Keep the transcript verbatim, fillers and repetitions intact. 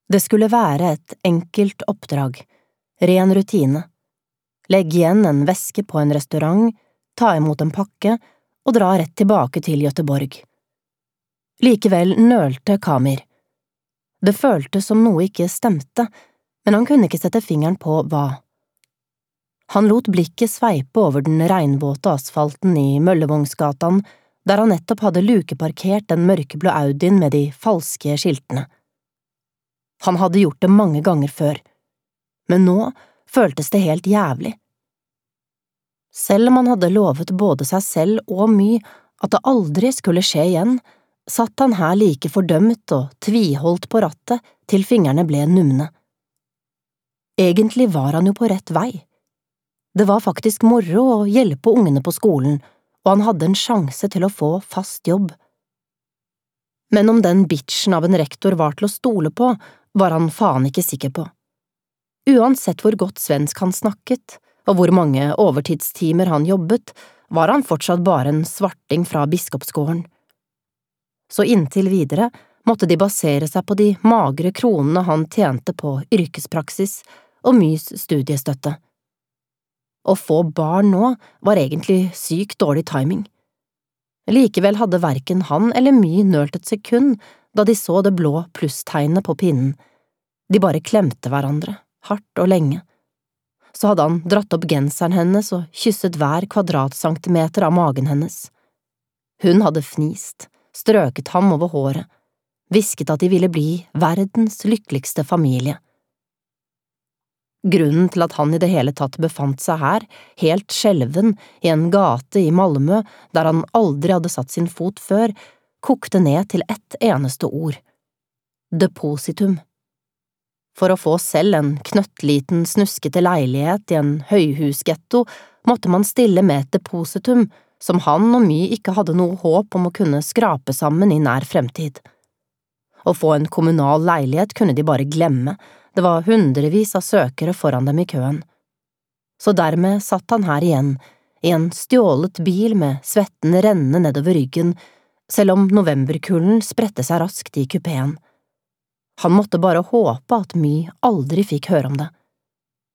Det skulle være et enkelt oppdrag, ren rutine. Legg igjen en veske på en restaurant, ta imot en pakke og dra rett tilbake til Göteborg. Likevel nølte Kamir. Det føltes som noe ikke stemte, men han kunne ikke sette fingeren på hva. Han lot blikket sveipe over den regnvåte asfalten i Møllevongsgatan, der han nettopp hadde lukeparkert den mørkeblå Audien med de falske skiltene. Han hadde gjort det mange ganger før, men nå føltes det helt jævlig. Selv om han hadde lovet både seg selv og My at det aldri skulle skje igjen, satt han her like fordømt og tviholdt på rattet til fingrene ble numne. Egentlig var han jo på rett vei. Det var faktisk moro å hjelpe ungene på skolen, og han hadde en sjanse til å få fast jobb. Men om den bitchen av en rektor var til å stole på, var han faen ikke sikker på. Uansett hvor godt svensk han snakket, og hvor mange overtidstimer han jobbet, var han fortsatt bare en svarting fra biskopsgården. Så inntil videre måtte de basere seg på de magre kronene han tjente på yrkespraksis og Mys studiestøtte. Å få barn nå var egentlig sykt dårlig timing. Likevel hadde hverken han eller My nølt et sekund da de så det blå plusstegnet på pinnen. De bare klemte hverandre, hardt og lenge. Så hadde han dratt opp genseren hennes og kysset hver kvadratcentimeter av magen hennes. Hun hadde fnist, strøket ham over håret, hvisket at de ville bli verdens lykkeligste familie. Grunnen til at han i det hele tatt befant seg her, helt skjelven i en gate i Malmö der han aldri hadde satt sin fot før, kokte ned til ett eneste ord. Depositum. For å få selv en knøttliten snuskete leilighet i en høyhusgetto måtte man stille med et depositum som han og My ikke hadde noe håp om å kunne skrape sammen i nær fremtid. Å få en kommunal leilighet kunne de bare glemme. Det var hundrevis av søkere foran dem i køen. Så dermed satt han her igjen, i en stjålet bil med svetten rennende nedover ryggen, selv om novemberkulden spredte seg raskt i kupeen. Han måtte bare håpe at My aldri fikk høre om det.